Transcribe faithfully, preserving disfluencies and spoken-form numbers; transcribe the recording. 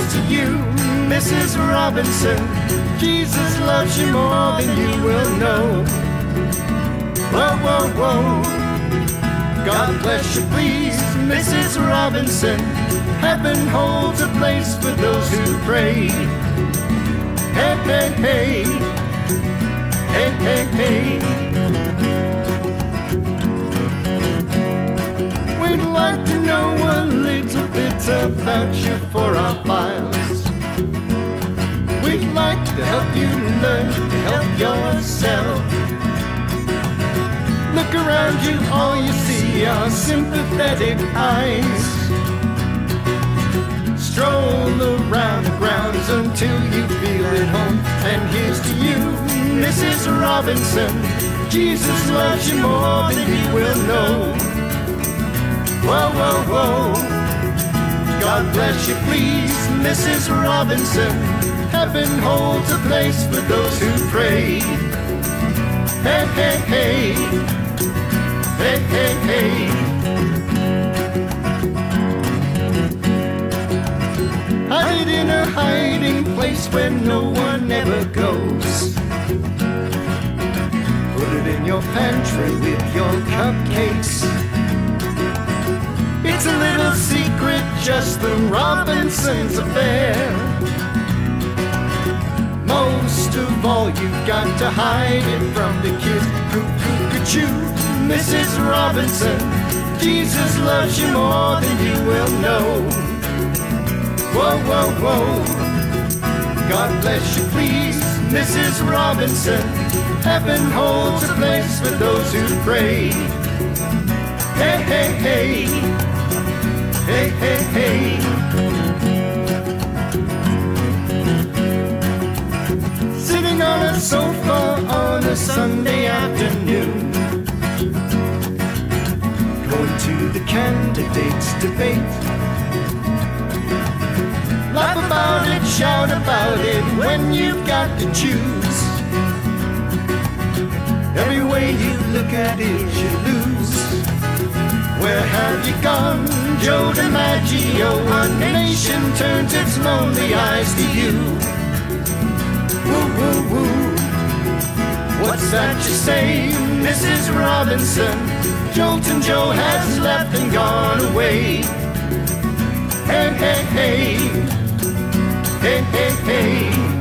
to you, Missus Robinson. Jesus loves you more than you will know. Whoa, whoa, whoa. God bless you, please, Missus Robinson. Heaven holds a place for those who pray. Hey, hey, hey. Hey, hey, hey. We'd like to know a little bit about you for our files. We'd like to help you learn to help yourself. Look around you, all you see are sympathetic eyes. Stroll around the grounds until you feel at home. And here's to you, Missus Robinson. Jesus loves you more than you will know. Whoa, whoa, whoa. God bless you, please, Missus Robinson. Heaven holds a place for those who pray. Hey, hey, hey. Hey, hey, hey. Hide in a hiding place where no one ever goes. Put it in your pantry with your cupcakes. It's a little secret, just the Robinsons' affair. Most of all, you've got to hide it from the kids. Cuckoo-cuckoo-choo, Missus Robinson. Jesus loves you more than you will know. Whoa, whoa, whoa. God bless you, please, Missus Robinson. Heaven holds a place for those who pray. Hey, hey, hey. Hey, hey, hey. Sitting on a sofa on a Sunday afternoon, going to the candidates' debate. Laugh about it, shout about it when you've got to choose. Every way you look at it, you lose. Where have you gone, Joe DiMaggio? A nation turns its lonely eyes to you. Woo, woo, woo. What's that you say, Missus Robinson? Joltin' Joe has left and gone away. Hey, hey, hey. Hey, hey, hey.